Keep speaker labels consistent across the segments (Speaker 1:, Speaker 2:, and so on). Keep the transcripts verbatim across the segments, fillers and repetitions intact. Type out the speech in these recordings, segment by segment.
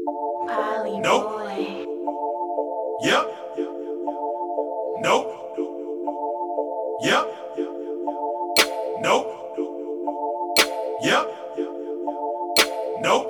Speaker 1: Polly
Speaker 2: Nope.
Speaker 1: boy.
Speaker 2: Yep. Nope. Yep. Nope. Yep. Nope.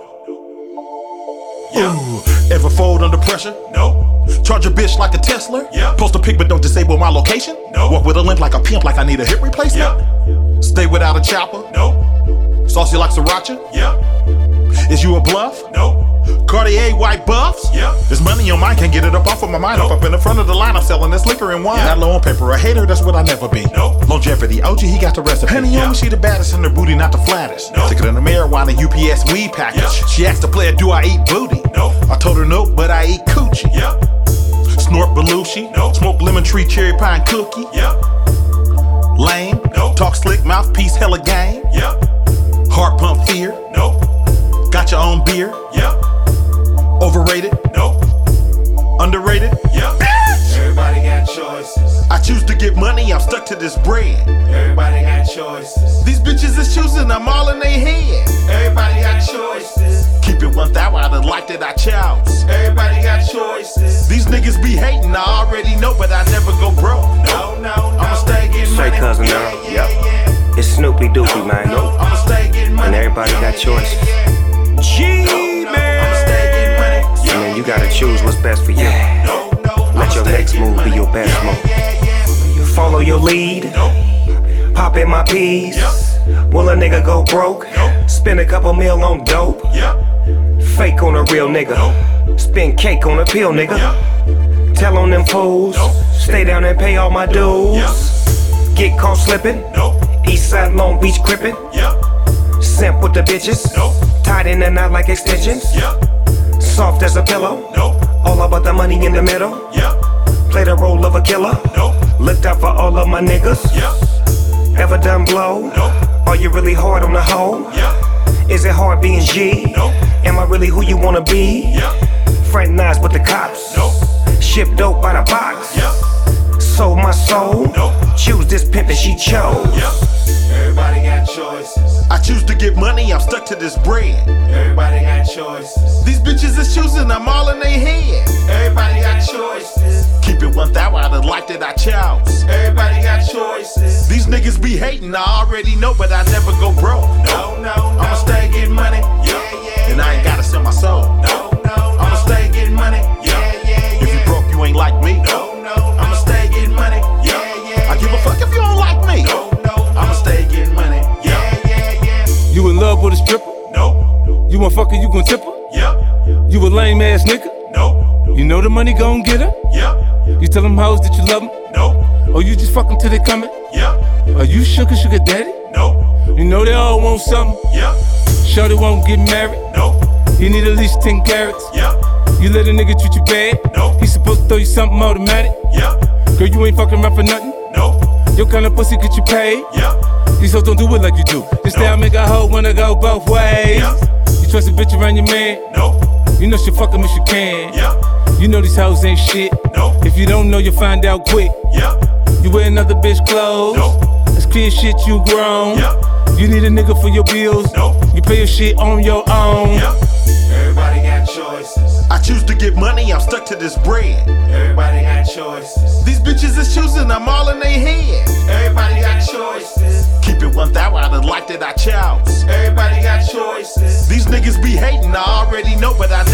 Speaker 2: Yep.
Speaker 3: Ooh, ever fold under pressure?
Speaker 2: Nope.
Speaker 3: Charge a bitch like a Tesla?
Speaker 2: Yeah.
Speaker 3: Post a pic but don't disable my location?
Speaker 2: No.
Speaker 3: Walk with a limp like a pimp like I need a hip replacement?
Speaker 2: Yep.
Speaker 3: Stay without a chopper?
Speaker 2: Nope.
Speaker 3: Saucy like sriracha?
Speaker 2: Yep.
Speaker 3: Is you a bluff?
Speaker 2: Nope.
Speaker 3: Cartier white buffs?
Speaker 2: Yep.
Speaker 3: There's money on mine, can't get it up off of my mind.
Speaker 2: Nope.
Speaker 3: Up, up in the front of the line, I'm selling this liquor and wine.
Speaker 2: Yeah.
Speaker 3: Not low on paper, a hater, that's what I never be.
Speaker 2: Nope.
Speaker 3: Longevity, O G, he got the recipe. Penny
Speaker 2: Yeah.
Speaker 3: on me, she the baddest in her booty, not the flattest.
Speaker 2: Nope.
Speaker 3: Thicker than a marijuana U P S weed package.
Speaker 2: Yeah.
Speaker 3: She asked the player, do I eat booty?
Speaker 2: Nope.
Speaker 3: I told her no, but I eat coochie.
Speaker 2: Yep.
Speaker 3: Snort Belushi,
Speaker 2: Nope.
Speaker 3: smoke lemon tree, cherry pie, and cookie.
Speaker 2: Yep.
Speaker 3: Lame,
Speaker 2: Nope.
Speaker 3: talk slick, mouthpiece, hella game.
Speaker 2: Yep.
Speaker 3: Heart pump fear,
Speaker 2: Nope.
Speaker 3: got your own beer.
Speaker 2: Yep.
Speaker 3: Overrated,
Speaker 2: Nope.
Speaker 3: underrated.
Speaker 2: Yep.
Speaker 4: Everybody got choices.
Speaker 3: I choose to get money, I'm stuck to this bread.
Speaker 4: Everybody got choices.
Speaker 3: These bitches is choosing, I'm all in their head.
Speaker 4: Everybody got choices.
Speaker 3: Keep it one thou out of life that I chose.
Speaker 4: Everybody got choices.
Speaker 3: These niggas be hating, I already know, but I never go broke.
Speaker 4: No, no, no.
Speaker 3: I'ma stay getting money.
Speaker 5: Straight cousin,
Speaker 4: Yeah,
Speaker 5: now.
Speaker 4: yeah, yeah.
Speaker 5: It's Snoopy Doopy, man.
Speaker 4: No, I'ma stay getting money.
Speaker 5: And everybody got choices.
Speaker 3: G,
Speaker 4: No, I'ma stay getting money.
Speaker 5: And then you gotta choose what's best for you.
Speaker 4: No, no.
Speaker 5: Let your next move be your best move. Follow your lead. Pop in my peas. Will a nigga go broke? Spend a couple mil on dope.
Speaker 2: Yep.
Speaker 5: Fake on a real nigga. Spend cake on a pill, nigga. Tell on them fools. Stay down and pay all my dues. Get caught slipping.
Speaker 2: Nope.
Speaker 5: Eastside Long Beach crippin'.
Speaker 2: Yep.
Speaker 5: Simp with the bitches.
Speaker 2: Nope.
Speaker 5: Tied in and out like extensions.
Speaker 2: Yep.
Speaker 5: Soft as a pillow.
Speaker 2: Nope.
Speaker 5: All about the money in the middle.
Speaker 2: Yep.
Speaker 5: Play the role of a killer.
Speaker 2: Nope.
Speaker 5: Looked out for all of my niggas.
Speaker 2: Yep.
Speaker 5: Ever done blow?
Speaker 2: Nope.
Speaker 5: Are you really hard on the hoe?
Speaker 2: Yep.
Speaker 5: Is it hard being G?
Speaker 2: Nope.
Speaker 5: Am I really who you wanna be?
Speaker 2: Yep.
Speaker 5: Fraternize with the cops.
Speaker 2: Nope.
Speaker 5: Ship dope by the box.
Speaker 2: Yep.
Speaker 5: Sold my soul.
Speaker 2: Nope.
Speaker 5: Choose this pimp and she chose.
Speaker 2: Yep.
Speaker 4: Everybody got choices.
Speaker 3: I choose to get money, I'm stuck to this bread.
Speaker 4: Everybody got choices.
Speaker 3: These bitches is choosing, I'm all in their head.
Speaker 4: Everybody got choices.
Speaker 3: Keep it one thou out of life that I chose.
Speaker 4: Everybody got choices.
Speaker 3: These niggas be hating, I already know, but I never go broke.
Speaker 4: No, no, no.
Speaker 3: I'ma stay getting money,
Speaker 4: Yeah, yeah.
Speaker 3: and I ain't gotta sell my soul.
Speaker 4: No, no, no.
Speaker 3: I'ma stay getting money,
Speaker 4: Yeah, yeah,
Speaker 3: if you
Speaker 4: yeah.
Speaker 3: broke, you ain't like me.
Speaker 4: No, no,
Speaker 3: I'ma stay getting money,
Speaker 4: Yeah, yeah.
Speaker 3: I give a fuck if you don't like me.
Speaker 4: No, no,
Speaker 3: I'ma stay getting money,
Speaker 4: Yeah, yeah, yeah.
Speaker 6: You in love with a stripper?
Speaker 2: Nope.
Speaker 6: You want fuck her, you gon' tip her?
Speaker 2: Yep.
Speaker 6: You a lame ass nigga?
Speaker 2: Nope.
Speaker 6: You know the money gon' get her?
Speaker 2: Yep.
Speaker 6: You tell them hoes that you love them?
Speaker 2: Nope.
Speaker 6: Or you just fuck them till they coming?
Speaker 2: Yep.
Speaker 6: Are you sugar sugar daddy?
Speaker 2: Nope.
Speaker 6: You know they all want something.
Speaker 2: Yep.
Speaker 6: Shorty won't get married.
Speaker 2: Nope.
Speaker 6: You need at least ten carats.
Speaker 2: Yep.
Speaker 6: You let a nigga treat you bad.
Speaker 2: Nope.
Speaker 6: He supposed to throw you something automatic.
Speaker 2: Yep.
Speaker 6: Girl, you ain't fucking around for nothing.
Speaker 2: Nope.
Speaker 6: Your kind of pussy get you paid.
Speaker 2: Yep.
Speaker 6: These hoes don't do it like you do. This
Speaker 2: No.
Speaker 6: style make a hoe wanna go both ways.
Speaker 2: Yep.
Speaker 6: You trust a bitch around your man.
Speaker 2: Nope.
Speaker 6: You know she fuck him if she can.
Speaker 2: Yep.
Speaker 6: You know these hoes ain't shit.
Speaker 2: Nope.
Speaker 6: If you don't know, you'll find out quick.
Speaker 2: Yep.
Speaker 6: You wear another bitch clothes.
Speaker 2: Nope.
Speaker 6: It's clear shit you grown.
Speaker 2: Yep.
Speaker 6: You need a nigga for your bills.
Speaker 2: Nope.
Speaker 6: You pay your shit on your own.
Speaker 2: Yep.
Speaker 4: Everybody got choices.
Speaker 3: I choose to get money, I'm stuck to this bread.
Speaker 4: Everybody got choices.
Speaker 3: These bitches is choosing, I'm all in their head.
Speaker 4: Everybody got choices.
Speaker 3: Keep it one thou out of life that I chose.
Speaker 4: Everybody got choices.
Speaker 3: These niggas be hating, I already know, but I